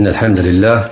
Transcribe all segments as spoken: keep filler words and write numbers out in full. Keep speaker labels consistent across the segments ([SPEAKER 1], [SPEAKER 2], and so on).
[SPEAKER 1] إن الحمد لله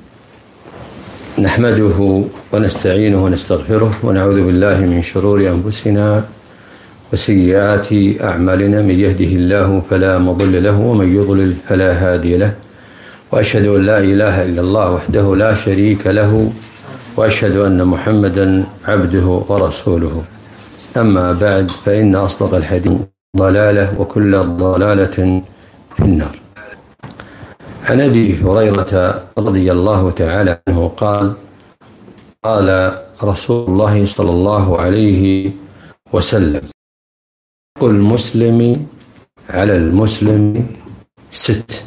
[SPEAKER 1] نحمده ونستعينه ونستغفره ونعوذ بالله من شرور أنفسنا وسيئات أعمالنا. من يهده الله فلا مضل له ومن يضلل فلا هادي له، وأشهد أن لا إله إلا الله وحده لا شريك له، وأشهد أن محمدا عبده ورسوله. أما بعد، فإن أصدق الحديث ضلالة وكل ضلالة في النار. عن أبي هريرة رضي الله تعالى عنه قال: قال رسول الله صلى الله عليه وسلم: حق المسلم على المسلم ست.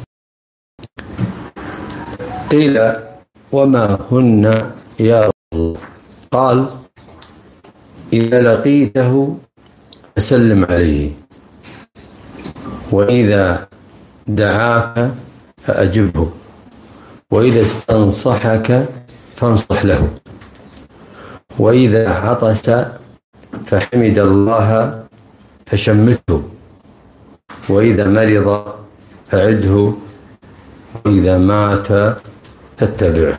[SPEAKER 1] قيل: وما هن يا رسول الله؟ قال: إذا لقيته فسلم عليه، وإذا دعاك فأجبه، وإذا استنصحك فانصح له، وإذا عطس فحمد الله فشمته، وإذا مرض فعده، وإذا مات فاتبعه.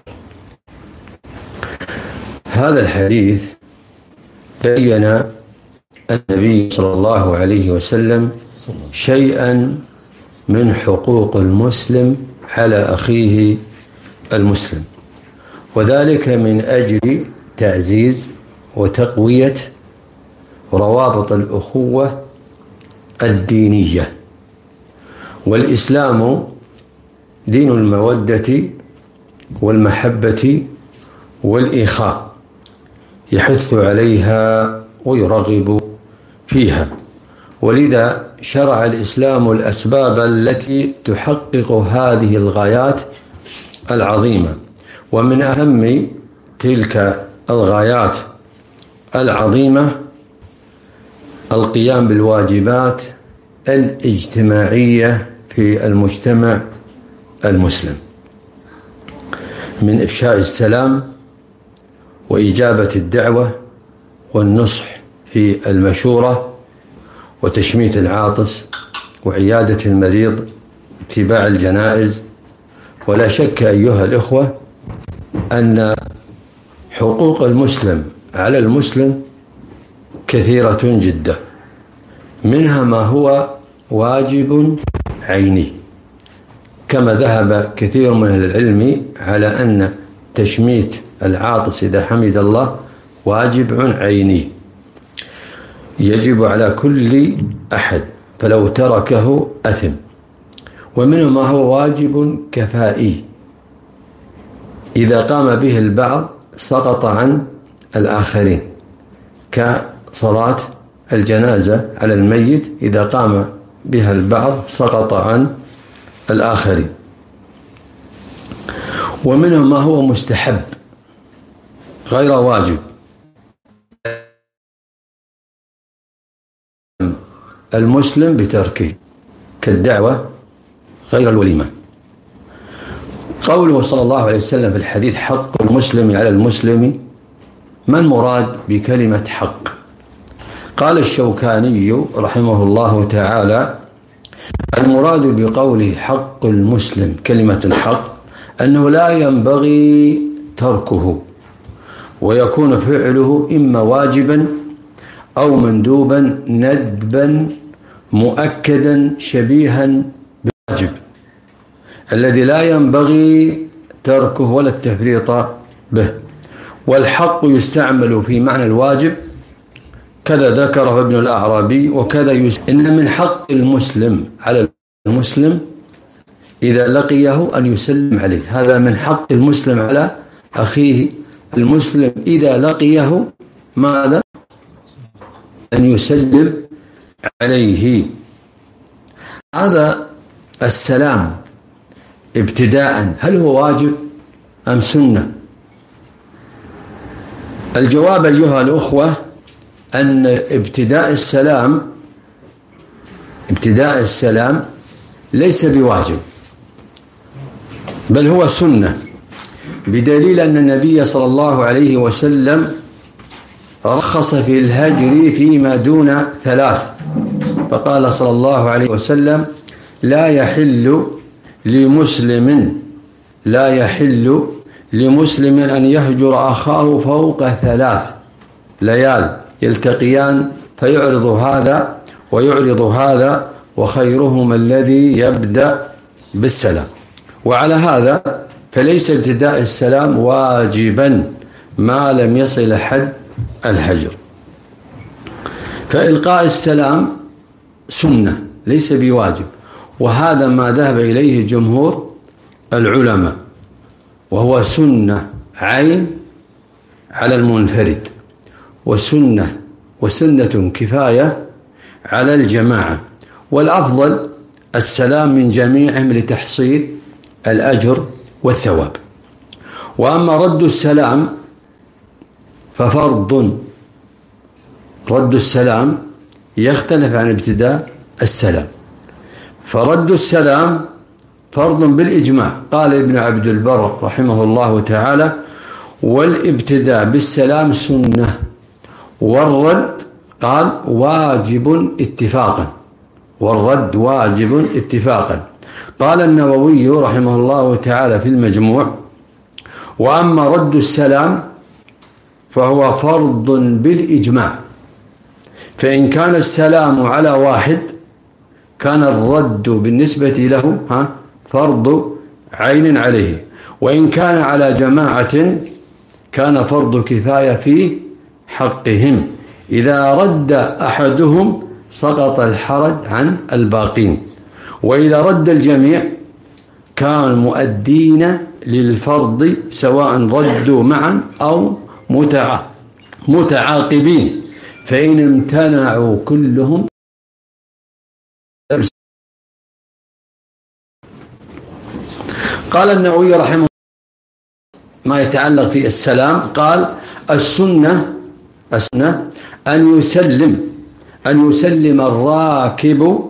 [SPEAKER 1] هذا الحديث بين النبي صلى الله عليه وسلم شيئا من حقوق المسلم على أخيه المسلم، وذلك من أجل تعزيز وتقوية روابط الأخوة الدينية. والإسلام دين المودة والمحبة والإخاء، يحث عليها ويرغب فيها، ولذا شرع الإسلام الأسباب التي تحقق هذه الغايات العظيمة. ومن أهم تلك الغايات العظيمة القيام بالواجبات الاجتماعية في المجتمع المسلم، من إفشاء السلام وإجابة الدعوة والنصح في المشورة وتشميت العاطس وعيادة المريض اتباع الجنائز. ولا شك أيها الإخوة أن حقوق المسلم على المسلم كثيرة جدا، منها ما هو واجب عيني، كما ذهب كثير من العلم على أن تشميت العاطس إذا حمد الله واجب عيني يجب على كل أحد، فلو تركه أثم. ومنه ما هو واجب كفائي، إذا قام به البعض سقط عن الآخرين، كصلاة الجنازة على الميت، إذا قام بها البعض سقط عن الآخرين. ومنه ما هو مستحب غير واجب، المسلم بتركه، كالدعوة غير الوليمة. قوله صلى الله عليه وسلم في الحديث: حق المسلم على المسلم، ما المراد بكلمة حق؟ قال الشوكاني رحمه الله تعالى: المراد بقوله حق المسلم، كلمة الحق، أنه لا ينبغي تركه، ويكون فعله إما واجبا أو مندوبا ندبا مؤكدا شبيها بالواجب الذي لا ينبغي تركه ولا التفريط به. والحق يستعمل في معنى الواجب، كذا ذكره ابن الأعرابي، وكذا يستعمل. إن من حق المسلم على المسلم إذا لقيه أن يسلم عليه، هذا من حق المسلم على أخيه المسلم إذا لقيه ماذا؟ أن يسلم عليه. هذا السلام ابتداء هل هو واجب أم سنة؟ الجواب أيها الأخوة أن ابتداء السلام ابتداء السلام ليس بواجب، بل هو سنة، بدليل أن النبي صلى الله عليه وسلم رخص في الهجر فيما دون ثلاث، فقال صلى الله عليه وسلم: لا يحل لمسلم لا يحل لمسلم أن يهجر أخاه فوق ثلاث ليال يلتقيان فيعرض هذا ويعرض هذا، وخيرهما الذي يبدأ بالسلام. وعلى هذا فليس ابتداء السلام واجبا ما لم يصل حد الهجر، فإلقاء السلام سنة ليس بواجب، وهذا ما ذهب إليه جمهور العلماء، وهو سنة عين على المنفرد، وسنة وسنة كفاية على الجماعة، والأفضل السلام من جميعهم لتحصيل الأجر والثواب. وأما رد السلام ففرض، رد السلام يختلف عن ابتداء السلام، فرد السلام فرض بالإجماع. قال ابن عبد البر رحمه الله تعالى: والابتداء بالسلام سنة، والرد قال واجب اتفاقا، والرد واجب اتفاقا. قال النووي رحمه الله تعالى في المجموع: وأما رد السلام فهو فرض بالإجماع، فإن كان السلام على واحد كان الرد بالنسبة له ها فرض عين عليه، وإن كان على جماعة كان فرض كفاية في حقهم، إذا رد أحدهم سقط الحرج عن الباقين، وإذا رد الجميع كان مؤدين للفرض سواء ردوا معا أو متعاقبين، فإن امتنعوا كلهم. قال النووي رحمه الله ما يتعلق في السلام، قال: السنة السنة أن يسلم أن يسلم الراكب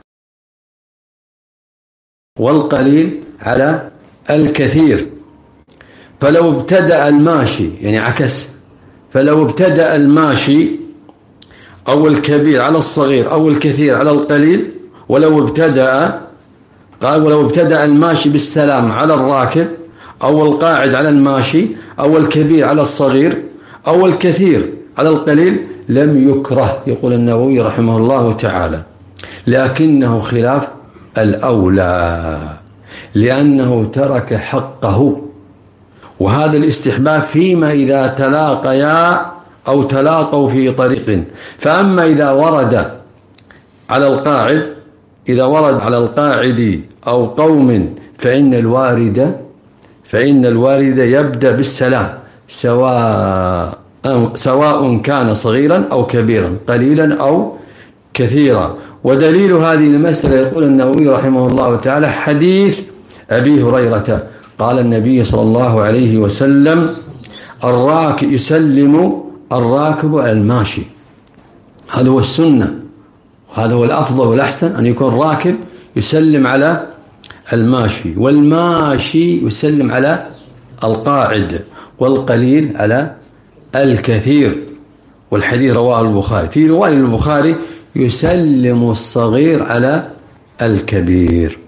[SPEAKER 1] والقليل على الكثير، فلو ابتدأ الماشي يعني عكس، فلو ابتدأ الماشي أو الكبير على الصغير أو الكثير على القليل، ولو ابتدأ قال ولو ابتدأ الماشي بالسلام على الراكب أو القاعد على الماشي أو الكبير على الصغير أو الكثير على القليل لم يكره، يقول النووي رحمه الله تعالى، لكنه خلاف الأولى لأنه ترك حقه، وهذا الاستحباب فيما إذا تلاقيا أو تلاقوا في طريق. فأما إذا ورد على القاعد إذا ورد على القاعد أو قوم فإن الوارد فإن الوارد يبدأ بالسلام سواء سواء كان صغيرا أو كبيرا، قليلا أو كثيرا. ودليل هذه المسألة يقول النووي رحمه الله تعالى: حديث أبي هريرة قال النبي صلى الله عليه وسلم: الراكب يسلم الراكب على الماشي. هذا هو السنة، وهذا هو الأفضل والأحسن، أن يكون راكب يسلم على الماشي، والماشي يسلم على القاعد، والقليل على الكثير. والحديث رواه البخاري، في رواية البخاري: يسلم الصغير على الكبير.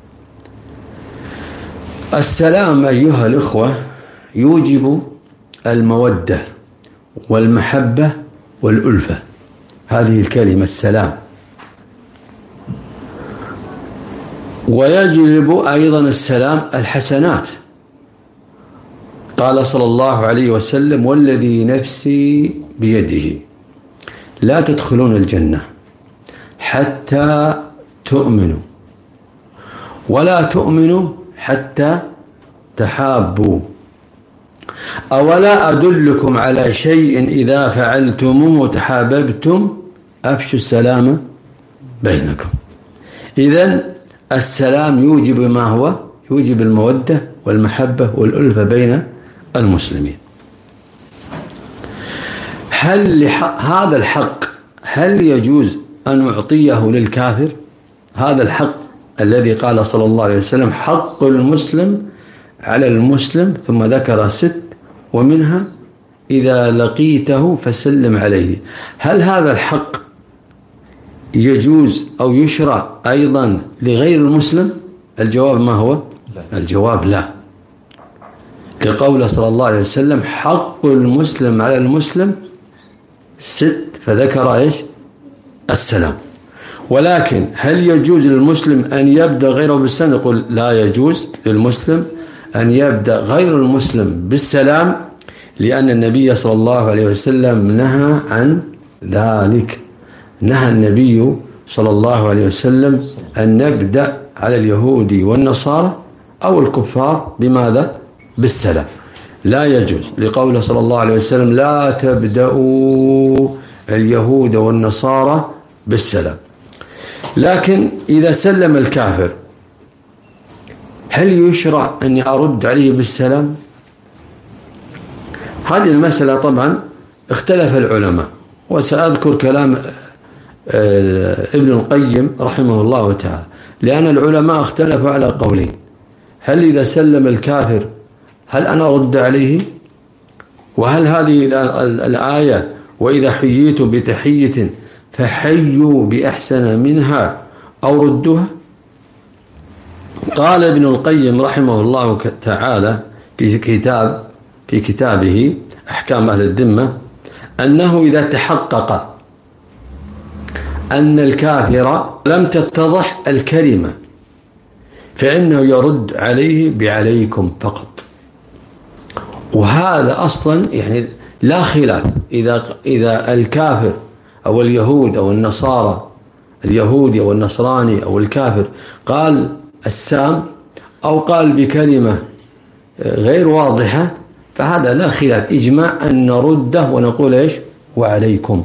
[SPEAKER 1] السلام أيها الإخوة يوجب المودة والمحبة والألفة، هذه الكلمة السلام. ويجلب أيضا السلام الحسنات، قال صلى الله عليه وسلم: والذي نفسي بيده لا تدخلون الجنة حتى تؤمنوا، ولا تؤمنوا حتى تحابوا، أولا أدلكم على شيء إذا فعلتموه تحاببتم أفشوا السلام بينكم. إذن السلام يوجب ما هو يوجب المودة والمحبة والألفة بين المسلمين. هل هذا الحق هل يجوز أن أعطيه للكافر؟ هذا الحق الذي قال صلى الله عليه وسلم: حق المسلم على المسلم، ثم ذكر ست ومنها إذا لقيته فسلم عليه. هل هذا الحق يجوز أو يشرع أيضا لغير المسلم؟ الجواب ما هو؟ لا. الجواب لا، كقول صلى الله عليه وسلم حق المسلم على المسلم ست، فذكر إيش؟ السلام. ولكن هل يجوز للمسلم أن يبدأ غيره بالسلام؟ يقول لا يجوز للمسلم أن يبدأ غير المسلم بالسلام، لأن النبي صلى الله عليه وسلم نهى عن ذلك. نهى النبي صلى الله عليه وسلم أن نبدأ على اليهود والنصارى أو الكفار بماذا؟ بالسلام. لا يجوز، لقوله صلى الله عليه وسلم لا تبدأوا اليهود والنصارى بالسلام. لكن إذا سلم الكافر هل يشرع أن أرد عليه بالسلام؟ هذه المسألة طبعا اختلف العلماء، وسأذكر كلام ابن القيم رحمه الله تعالى، لأن العلماء اختلفوا على قولين: هل إذا سلم الكافر هل أنا أرد عليه؟ وهل هذه الآية وإذا حييتم بتحية فحيوا بأحسن منها أو ردوها؟ قال ابن القيم رحمه الله تعالى في كتاب في كتابه أحكام أهل الذمة أنه إذا تحقق أن الكافر لم تتضح الكلمة فإنه يرد عليه بعليكم فقط. وهذا أصلا يعني لا خلاف، إذا إذا الكافر أو اليهود أو النصارى، اليهودي أو النصراني أو الكافر قال السام أو قال بكلمة غير واضحة، فهذا لا خلاف، إجماع أن نرده ونقول إيش؟ وعليكم.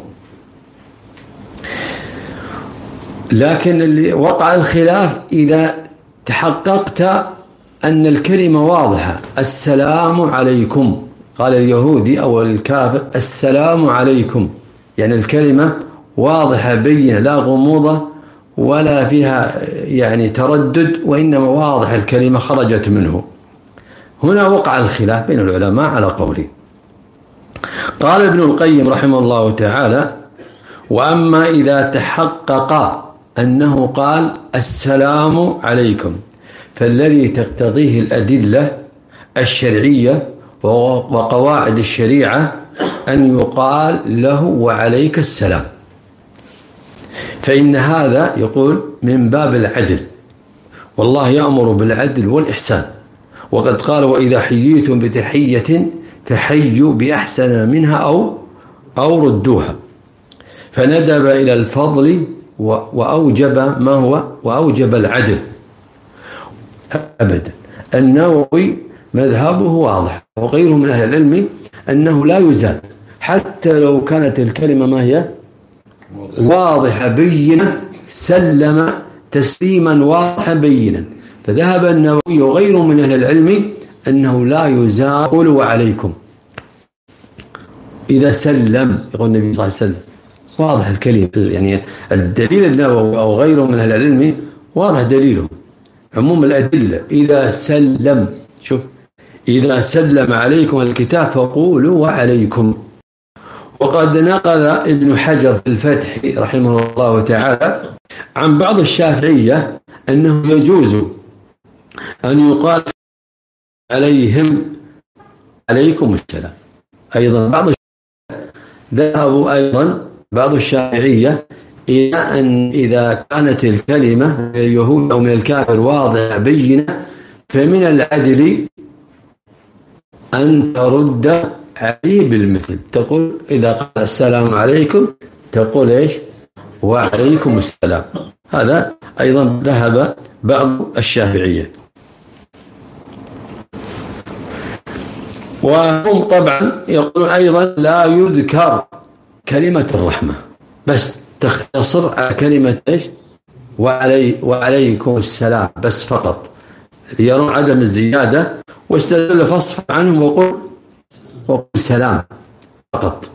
[SPEAKER 1] لكن اللي وقع الخلاف إذا تحققت أن الكلمة واضحة، السلام عليكم، قال اليهودي أو الكافر السلام عليكم، يعني الكلمة واضحة بينة لا غموضة ولا فيها يعني تردد، وإنما واضح الكلمة خرجت منه. هنا وقع الخلاف بين العلماء على قولين. قال ابن القيم رحمه الله تعالى: وأما إذا تحقق أنه قال السلام عليكم فالذي تقتضيه الأدلة الشرعية وقواعد الشريعة أن يقال له وعليك السلام، فإن هذا يقول من باب العدل، والله يأمر بالعدل والإحسان، وقد قال وإذا حييتم بتحية فحيوا بأحسن منها أو أو ردوها، فندب إلى الفضل وأوجب ما هو وأوجب العدل أبدا. النووي مذهبه واضح وغيره من أهل العلم أنه لا يزال حتى لو كانت الكلمة ما هي واضحة بينة، سلم تسليما واضحا بينا. فذهب النووي وغيره من أهل العلم أنه لا يزال قولوا وعليكم إذا سلم، يقول النبي صلى الله عليه وسلم واضح الكلمة، يعني الدليل النووي أو غيره من أهل العلم واضح دليله عموم الأدلة. إذا سلم، شوف، إذا سلم عليكم الكتاب فقولوا وعليكم. وقد نقل ابن حجر في الفتح رحمه الله تعالى عن بعض الشافعية أنه يجوز أن يقال عليهم عليكم السلام. أيضا بعض ذهبوا أيضا بعض الشافعية إلى أن إذا كانت الكلمة من اليهود أو من الكافر واضحة بينة فمن العدل أن ترد عليه بالمثل، تقول إذا قال السلام عليكم تقول إيش؟ وعليكم السلام. هذا أيضا ذهب بعض الشافعية. وهم طبعا يقولون أيضا لا يذكر كلمة الرحمة، بس تختصر على كلمة إيش؟ وعلي وعليكم السلام بس فقط، يرون عدم الزيادة، واستدل فاصفح عنهم وقل وقل سلام فقط.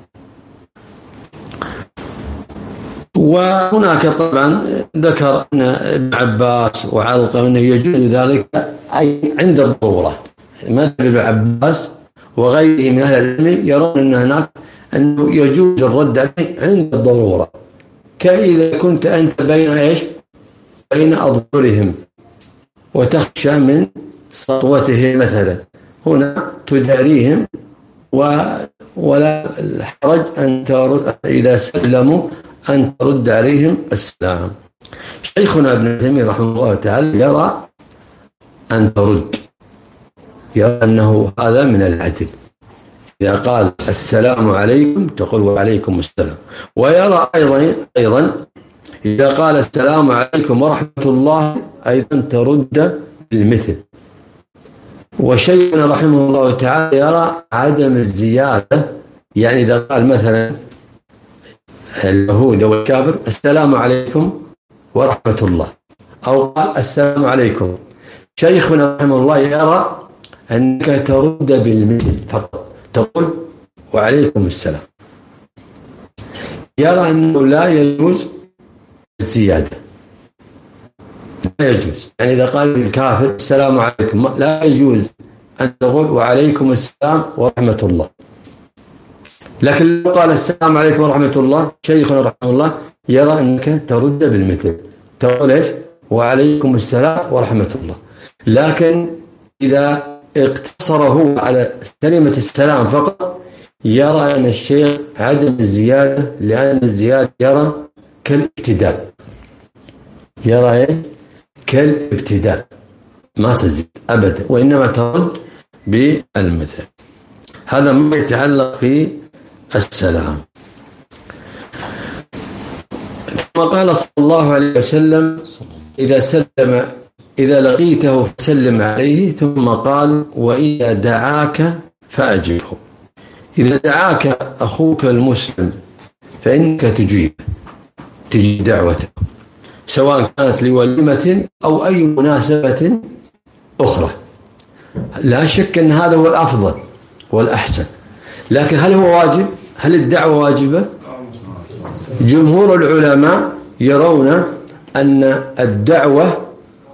[SPEAKER 1] وهناك طبعا ذكر أن ابن عباس وعلقة أنه يجوز ذلك عند الضرورة. مذهب ابن عباس وغيره من أهل العلم يرون أن هناك أنه يجوز الرد عليه عند الضرورة، كإذا كنت أنت بين إيش؟ بين أظهرهم وتخشى من سطوته مثلا، هنا تداريهم ولا الحرج أن ترد إذا سلموا أن ترد عليهم السلام. شيخنا ابن تيمية رحمه الله تعالى يرى أن ترد، يرى أنه هذا من العدل. إذا قال السلام عليكم تقول وعليكم السلام. ويرى أيضا أيضا إذا قال السلام عليكم ورحمة الله أيضا ترد بالمثل. وشيخنا رحمه الله تعالى يرى عدم الزيادة، يعني إذا قال مثلا اليهود والكافر السلام عليكم ورحمة الله، أو قال السلام عليكم، شيخنا رحمه الله يرى أنك ترد بالمثل فقط، تقول وعليكم السلام. يرى أنه لا يجوز الزيادة، لا يجوز، يعني إذا قال الكافر السلام عليكم لا يجوز أن تقول وعليكم السلام ورحمة الله. لكن لو قال السلام عليكم ورحمة الله، شيخنا رحمه الله يرى أنك ترد بالمثل، تقول إيش وعليكم السلام ورحمة الله. لكن إذا اقتصره على كلمة السلام فقط يرى أن الشيخ عدم الزيادة، لأن الزيادة يرى كالابتداء، يرى إيه كالابتداء، ما تزيد أبدا، وإنما ترد بالمثل. هذا ما يتعلق في السلام. ثم قال صلى الله عليه وسلم إذا سلم إذا لقيته فسلم عليه، ثم قال وإذا دعاك فأجبه. إذا دعاك أخوك المسلم فإنك تجيب تجيب دعوته، سواء كانت لوليمة أو أي مناسبة أخرى. لا شك أن هذا هو الأفضل والأحسن، لكن هل هو واجب؟ هل الدعوة واجبة؟ جمهور العلماء يرون أن الدعوة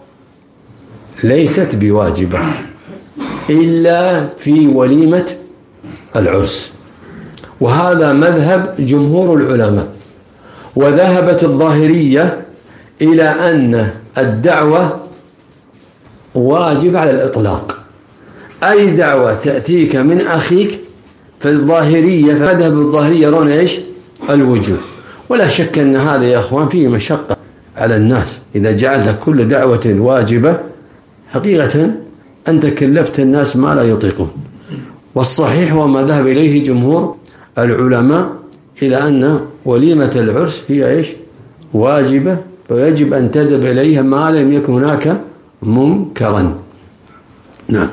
[SPEAKER 1] ليست بواجبة إلا في وليمة العرس، وهذا مذهب جمهور العلماء. وذهبت الظاهرية إلى أن الدعوة واجبة على الإطلاق، أي دعوة تأتيك من أخيك فالظاهرية فمذهب الظاهرية يرون إيش الوجوب. ولا شك أن هذا يا أخوان فيه مشقة على الناس، إذا جعلت كل دعوة واجبة حقيقة أنت كلفت الناس ما لا يطيقون. والصحيح وما ذهب إليه جمهور العلماء إلى أن وليمة العرس هي إيش واجبة، ويجب أن تذهب إليها ما لم يكن هناك منكرا. نعم.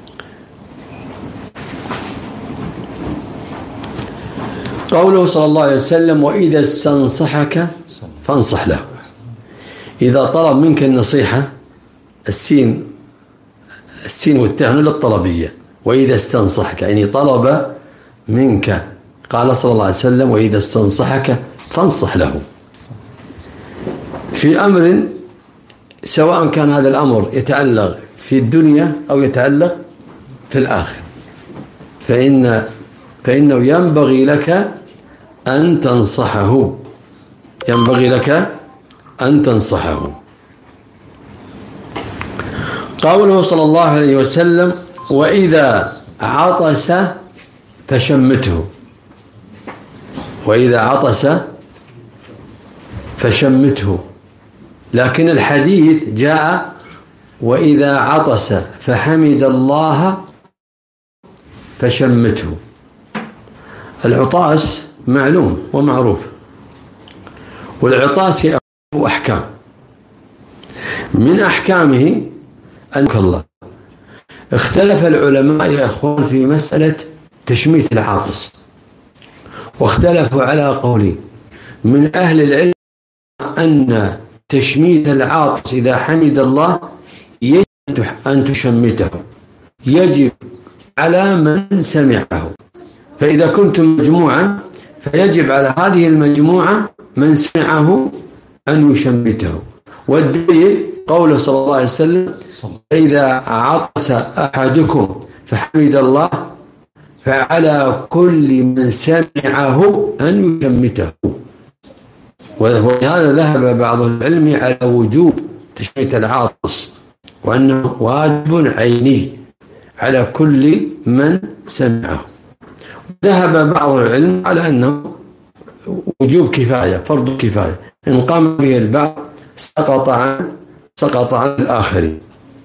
[SPEAKER 1] قوله صلى الله عليه وسلم وإذا استنصحك فانصح له. إذا طلب منك النصيحة، السين السين والتاء للطلبية، وإذا استنصحك يعني طلب منك، قال صلى الله عليه وسلم وإذا استنصحك فانصح له في أمر، سواء كان هذا الأمر يتعلق في الدنيا أو يتعلق في الآخرة، فإن فإنه ينبغي لك أن تنصحه، ينبغي لك أن تنصحه. قوله صلى الله عليه وسلم وإذا عطس فشمته، وإذا عطس فشمته، لكن الحديث جاء وإذا عطس فحمد الله فشمته. العطاس معلوم ومعروف، والعطاس له أحكام، من أحكامه أنك الله. اختلف العلماء يا أخوان في مسألة تشميت العاطس، واختلفوا على قولين. من أهل العلم أن تشميت العاطس إذا حمد الله يجب أن تشمته، يجب على من سمعه، فإذا كنتم مجموعة فيجب على هذه المجموعة من سمعه أن يشمته. والدليل قوله صلى الله عليه وسلم إذا عطس أحدكم فحمد الله فعلى كل من سمعه أن يشمته. وهذا ذهب بعض العلم على وجوب تشميت العاطس، وأنه واجب عيني على كل من سمعه. ذهب بعض العلم على أنه وجوب كفاية، فرض كفاية، إن قام به البعض سقط عن سقط عن الآخرين.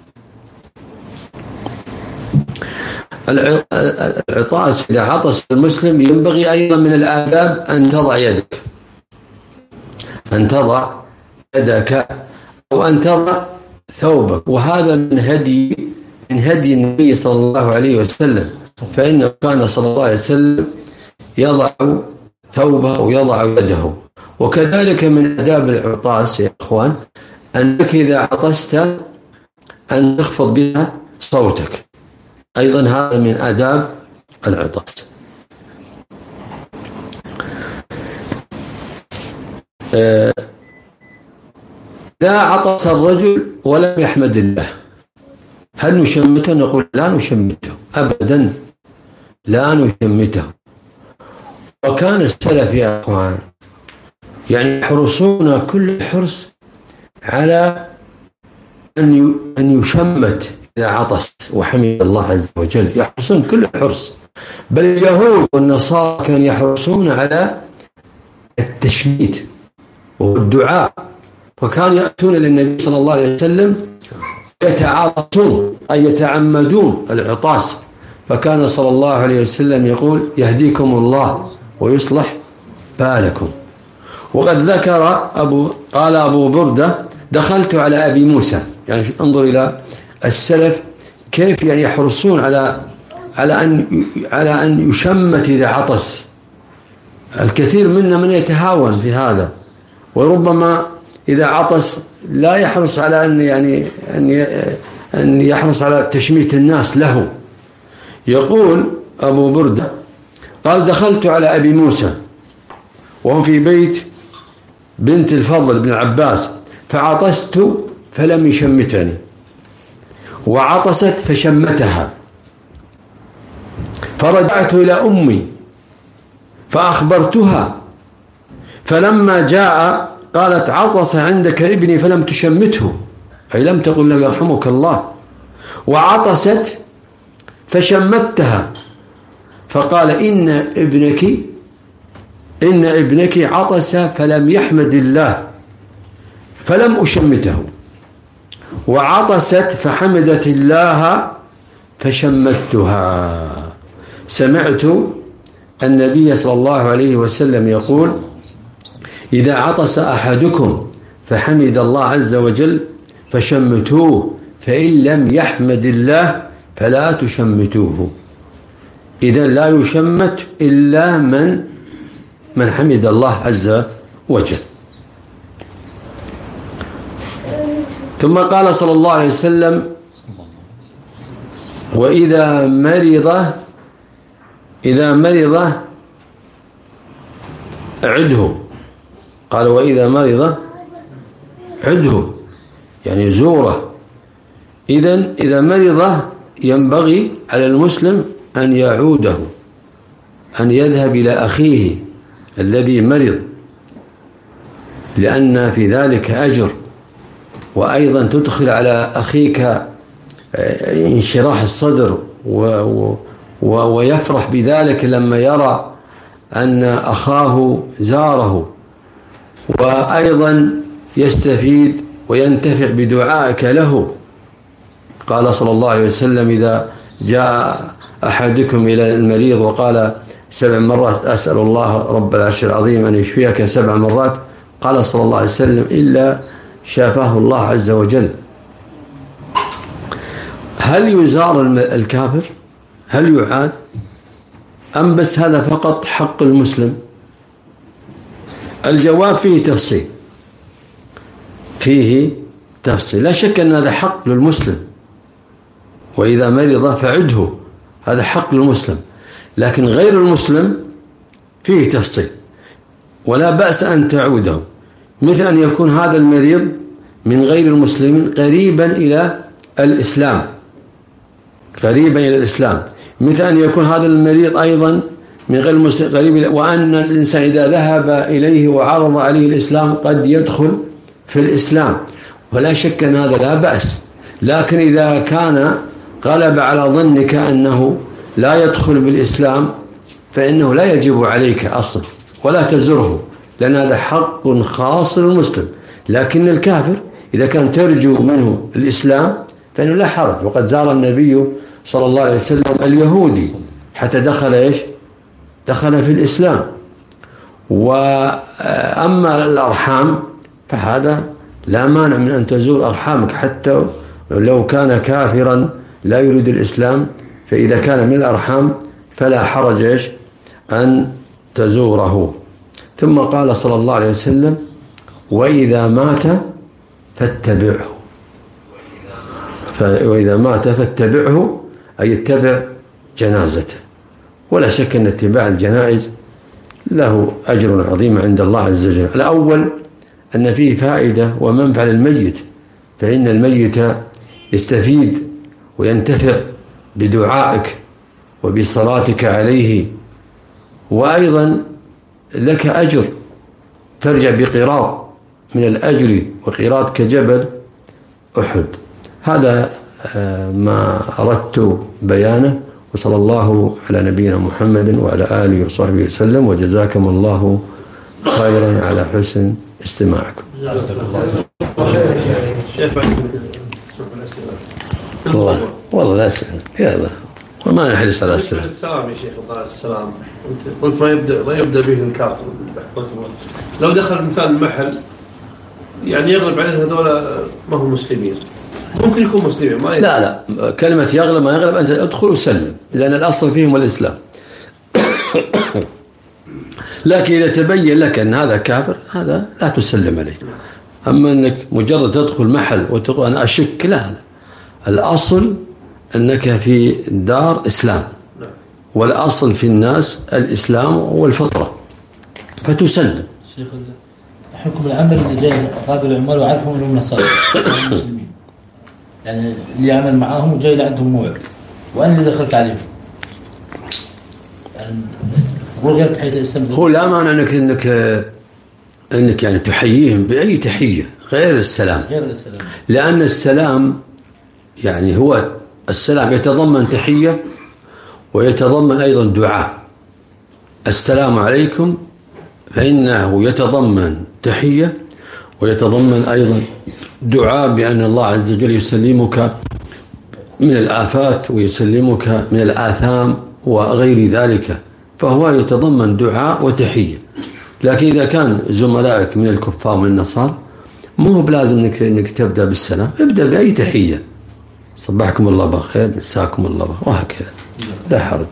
[SPEAKER 1] العطاس إذا عطس المسلم ينبغي أيضا من الآداب أن تضع يدك أن تضع يدك أو أن تضع ثوبك، وهذا من هدي من هدي النبي صلى الله عليه وسلم، فإنه كان صلى الله عليه وسلم يضع ثوبه ويضع يده. وكذلك من آداب العطاس يا إخوان أنك إذا عطست أن تخفض بها صوتك، أيضا هذا من آداب العطاس. إذا عطس الرجل ولم يحمد الله هل نشمته؟ نقول لا نشمته أبدا، لا نشمته. وكان السلف يا أخوان يعني يحرصون كل الحرص على أن أن يشمت إذا عطس وحمد الله عز وجل، يحرصون كل الحرص. بل اليهود والنصارى كانوا يحرصون على التشميت والدعاء، فكانوا يأتون للنبي صلى الله عليه وسلم يتعاطسون أي يتعمدون العطاس، فكان صلى الله عليه وسلم يقول يهديكم الله ويصلح بالكم. وقد ذكر أبو قال أبو بردة دخلت على أبي موسى، يعني انظر إلى السلف كيف يعني يحرصون على على أن على أن يشمت إذا عطس. الكثير منا من يتهاون في هذا، وربما إذا عطس لا يحرص على أن يعني أن أن يحرص على تشميت الناس له. يقول أبو بردة قال دخلت على أبي موسى وهم في بيت بنت الفضل بن العباس فعطست فلم يشمتني، وعطست فشمتها، فرجعت إلى أمي فأخبرتها، فلما جاء قالت عطس عندك ابني فلم تشمته، أي لم تقل له يرحمك الله، وعطست فشمتها، فقال إن ابنك إن ابنك عطس فلم يحمد الله فلم أشمته، وعطست فحمدت الله فشمتها. سمعت النبي صلى الله عليه وسلم يقول إذا عطس أحدكم فحمد الله عز وجل فشمتوه، فإن لم يحمد الله فلا تشمتوه. إذا لا يشمت إلا من من حمد الله عز وجل. ثم قال صلى الله عليه وسلم وإذا مرض إذا مرض عده، قال وإذا مرض عده يعني زوره. إذن إذا مرض ينبغي على المسلم أن يعوده، أن يذهب إلى أخيه الذي مرض، لأن في ذلك أجر، وأيضا تدخل على أخيك انشراح الصدر ويفرح بذلك لما يرى أن أخاه زاره، وأيضا يستفيد وينتفع بدعائك له. قال صلى الله عليه وسلم إذا جاء أحدكم إلى المريض وقال سبع مرات أسأل الله رب العرش العظيم أن يشفيك سبع مرات، قال صلى الله عليه وسلم إلا شافاه الله عز وجل. هل يزار الكافر؟ هل يعاد؟ أم بس هذا فقط حق المسلم؟ الجواب فيه تفصيل، فيه تفصيل. لا شك أن هذا حق للمسلم، وإذا مرض فعده، هذا حق للمسلم. لكن غير المسلم فيه تفصيل، ولا بأس أن تعوده، مثل أن يكون هذا المريض من غير المسلمين قريبا إلى الإسلام، قريبا إلى الإسلام، مثل أن يكون هذا المريض أيضا من غير المسلم قريب إلى، وأن الإنسان إذا ذهب إليه وعرض عليه الإسلام قد يدخل في الإسلام، ولا شك أن هذا لا بأس. لكن إذا كان غلب على ظنك أنه لا يدخل بالإسلام فإنه لا يجب عليك أصلا ولا تزره، لأن هذا حق خاص للمسلم. لكن الكافر إذا كان ترجو منه الإسلام فإنه لا حرج. وقد زار النبي صلى الله عليه وسلم اليهودي حتى دخل إيش؟ دخل في الإسلام. وأما الأرحام فهذا لا مانع من أن تزور أرحامك حتى لو كان كافرا لا يريد الإسلام، فإذا كان من الأرحام فلا حرج إيش؟ أن تزوره. ثم قال صلى الله عليه وسلم: وإذا مات فاتبعه. وإذا مات فاتبعه أي اتبع جنازته. ولا شك أن اتباع الجنائز له أجر عظيم عند الله عز وجل. الأول أن فيه فائدة ومنفعة للميت، فإن الميت يستفيد وينتفع بدعائك وبصلاتك عليه، وأيضا لك أجر ترجع بقيراط من الأجر، وقيراط كجبل أحد. هذا ما أردت بيانه، وصلى الله على نبينا محمد وعلى آله وصحبه وسلم، وجزاكم الله خيرا على حسن استماعكم. والله والله لا أسأل يلا وما نحرص على السلام.
[SPEAKER 2] السلام يا شيخ وقال السلام قلت ما يبدأ ما يبدأ به الكافر. لو دخل الإنسان المحل يعني يغلب عليه هذول ما هم مسلمين، ممكن يكون مسلمين ما
[SPEAKER 1] لا لا كلمة يغلب ما يغلب أنت ادخل وسلم، لأن الأصل فيهم الإسلام. لكن إذا تبين لك أن هذا كافر هذا لا تسلم عليه. أما أنك مجرد تدخل محل وتقول أنا أشك، لا لا، الأصل أنك في دار إسلام، والأصل في الناس الإسلام والفطرة فتسلم.
[SPEAKER 3] شيخ حكم العمل اللي جاي قابل العمال وعارفهم أنهم نصارى المسلمين، يعني اللي يعمل معاهم وجاي لعندهم موعد وأنا اللي دخلت عليهم، يعني هو غير تحية الإسلام.
[SPEAKER 1] هو لا معنى أنك أنك أنك يعني تحييهم بأي تحية غير السلام،
[SPEAKER 3] غير السلام،
[SPEAKER 1] لأن السلام يعني هو السلام يتضمن تحية ويتضمن أيضا دعاء. السلام عليكم فإنه يتضمن تحية ويتضمن أيضا دعاء بأن الله عز وجل يسلمك من الآفات ويسلمك من الآثام وغير ذلك، فهو يتضمن دعاء وتحية. لكن إذا كان زملائك من الكفار من النصارى مو بلازم انك انك تبدا بالسلام، ابدا باي تحيه، صبحكم الله بالخير، مساكم الله بالخير، وهكذا لا حرج.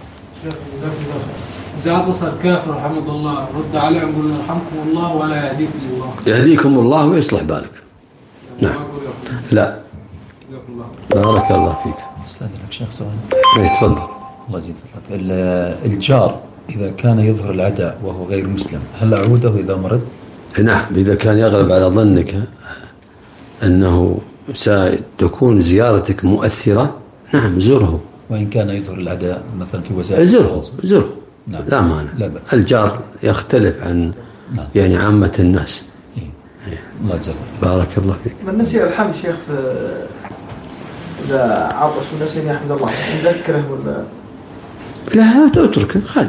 [SPEAKER 4] إذا عطس الكافر رحمه الله رد عليه وقول يرحمكم الله ولا يهديكم الله.
[SPEAKER 1] يهديكم الله ويصلح بالك. نعم. لا. بارك الله فيك.
[SPEAKER 5] استاذنك شيخ سؤال.
[SPEAKER 1] تفضل.
[SPEAKER 5] الله يزيد فضلك. الجار إذا كان يظهر العداء وهو غير مسلم هل أعوده إذا مرض؟
[SPEAKER 1] نعم، إذا كان يغلب على ظنك أنه ستكون زيارتك مؤثرة نعم زره.
[SPEAKER 5] وإن كان يظهر العداء مثلا في وسائل
[SPEAKER 1] زره زره
[SPEAKER 5] نعم.
[SPEAKER 1] لا مانع.
[SPEAKER 5] لا بأس.
[SPEAKER 1] الجار يختلف عن
[SPEAKER 5] نعم.
[SPEAKER 1] يعني عامة الناس.
[SPEAKER 5] إيه. إيه. الله يجزاك.
[SPEAKER 1] بارك الله فيك.
[SPEAKER 6] من نسي الحمد شيخ إذا عطس ونسي يحمد الله نذكره ولا
[SPEAKER 1] لا تتركه خله،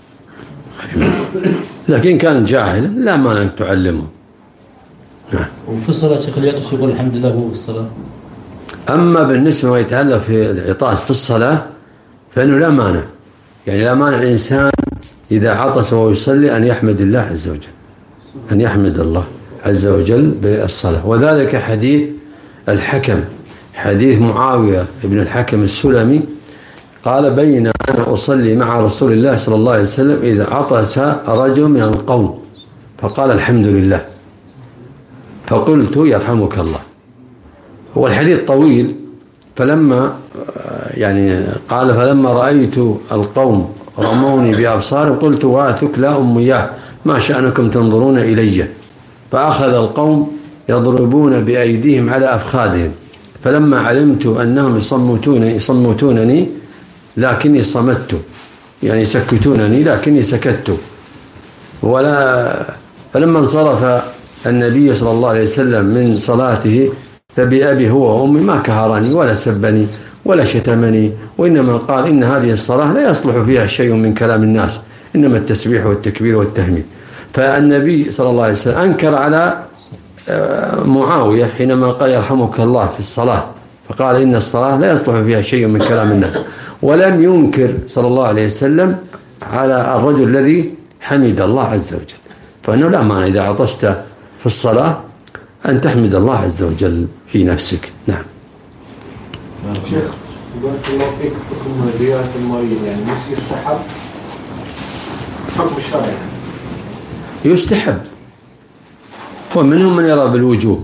[SPEAKER 1] لكن كان جاهلا لا مانع أن تعلمه. نعم.
[SPEAKER 3] وفي الصلاة شيخ اليعطس يقول الحمد لله هو في الصلاة.
[SPEAKER 1] أما بالنسبة ما يتعلق في العطاس في الصلاة فإنه لا مانع، يعني لا مانع الإنسان إذا عطس وهو يصلي أن يحمد الله عز وجل، أن يحمد الله عز وجل بالصلاة. وذلك حديث الحكم، حديث معاوية ابن الحكم السلمي قال بين أنا أصلي مع رسول الله صلى الله عليه وسلم إذا عطس رجل من القوم فقال الحمد لله فقلت يرحمك الله. هو الحديث طويل، فلما يعني قال فلما رأيت القوم رموني بأبصارهم قلت واتك لا أمياه ما شأنكم تنظرون إلي، فأخذ القوم يضربون بأيديهم على أفخاذهم، فلما علمت أنهم يصمتونني, يصمتونني لكني صمت، يعني يسكتونني لكني سكت. ولا فلما انصرف النبي صلى الله عليه وسلم من صلاته فبأبي هو وأمي ما كهرني ولا سبني ولا شتمني، وإنما قال إن هذه الصلاة لا يصلح فيها شيء من كلام الناس، إنما التسبيح والتكبير والتهميد. فالنبي صلى الله عليه وسلم أنكر على معاوية حينما قال يرحمك الله في الصلاة، فقال إن الصلاة لا يصلح فيها شيء من كلام الناس، ولم ينكر صلى الله عليه وسلم على الرجل الذي حمد الله عز وجل. فإنه لا مانع إذا عطشت في الصلاة أن تحمد الله عز وجل في نفسك. نعم.
[SPEAKER 4] شيخ بارك الله فيك، حكم زيارة المريض يعني مش يستحب حكم الشرع؟
[SPEAKER 1] يستحب، ومنهم من يرى بالوجوب.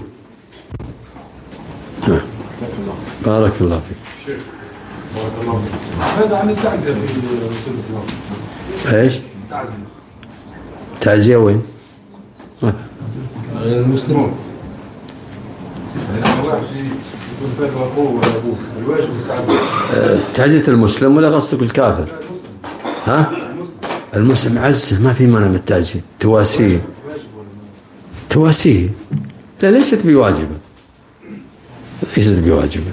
[SPEAKER 1] بارك الله فيك.
[SPEAKER 4] شيخ بارك الله فيك. هذا عن التعزية في رسول الله.
[SPEAKER 1] ايش؟
[SPEAKER 4] تعزية.
[SPEAKER 1] تعزية وين؟
[SPEAKER 2] غير المسلمون.
[SPEAKER 1] تعزية المسلم ولا قصدك الكافر؟ ها؟ المسلم عزه ما في مانع من التعزية، تواسيه تواسيه لا ليست بواجبة، ليست بواجبة.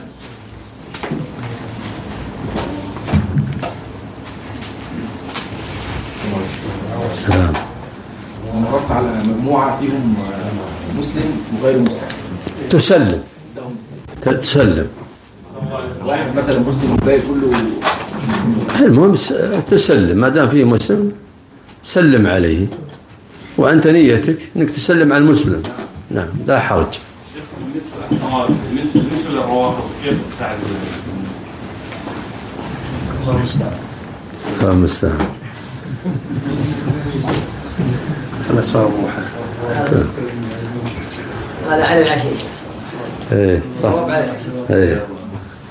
[SPEAKER 1] سلام.
[SPEAKER 7] مرت على مجموعة فيهم مسلم وغير مسلم،
[SPEAKER 1] تسلم تسلم
[SPEAKER 7] واحد مثلا مسلم والباقي كله مش مسلم،
[SPEAKER 1] المهم تسلم ما دام فيه مسلم سلم عليه، وأنت نيتك أنك تسلم على المسلم. نعم لا حرج.
[SPEAKER 8] بالنسبة للروافض كيف تعزل؟ الله المستعان.
[SPEAKER 1] الله المستعان.
[SPEAKER 2] أنا سؤال موحد.
[SPEAKER 6] هذا على العشاء.
[SPEAKER 1] ايه صح.
[SPEAKER 6] على العشاء.
[SPEAKER 1] ايه